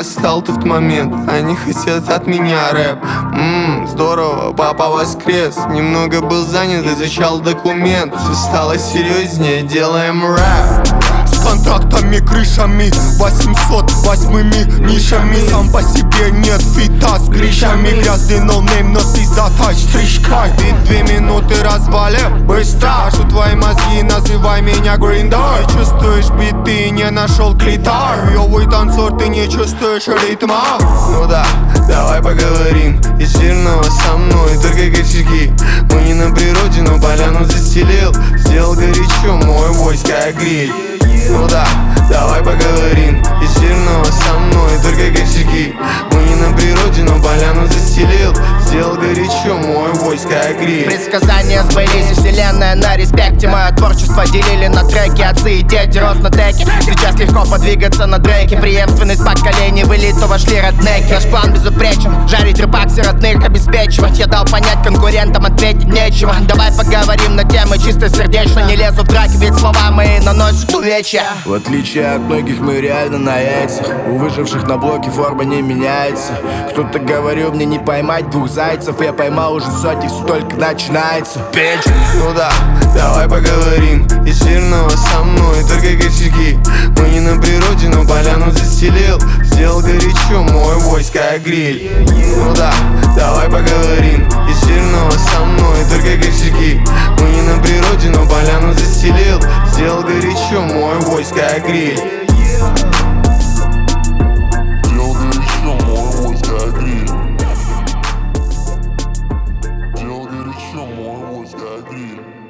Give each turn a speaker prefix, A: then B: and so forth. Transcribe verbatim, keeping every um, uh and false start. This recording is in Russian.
A: настал тот момент. Они хотят от меня рэп. Ммм, здорово, папа воскрес. Немного был занят, изучал документ. Все стало серьезнее, делаем рэп.
B: С контрактами, крышами, восемьсот восьмыми нишами. Сам по себе нет фита с гришами. Грязный ноунейм, но пиздата стрижкой. И две минуты развалим быстро. Кажу твои мозги, называй меня Гриндой. Чувствуешь биты, не нашел клитар. Йовый танцор, ты не чувствуешь ритма.
A: Ну да, давай поговорим. Из черного со мной только кочерги. Мы не на природе, но поляну застелил. Сделал горячо мой войска гриль. Ну да, давай поговорим. Из черного со мной только кочерги. Мы не на природе, но поляну застелил. Сделал горячо мой войска гриль.
C: Предсказания сбылись, и вселенная на респекте. Мое творчество делили на треки. Отцы и дети, рост на теке. Сейчас легко подвигаться на дреке. Преемственность поколений, в элиту вошли реднеки. Наш план безупречен, жарить рыбакси родных обеспечивать. Я дал понять конкурентам, ответить нечего. Давай поговорим на темы чисто сердечно. Не лезу в драки, ведь слова мои наносят увечья.
D: В отличие от многих, мы реально на яйцах. У выживших на блоке форма не меняется. Кто-то говорил мне не поймать двух зайцев. Я поймал уже сотни, все только начинается. Печь.
A: Ну да, давай поговорим. Из черного со мной только кочерги. Мы не на природе, но поляну застелил. Сделал горячо мой войска гриль. Ну да, давай поговорим. Из черного со мной только кочерги. Мы не на природе, но поляну застелил. Сделал горячо мой войска гриль.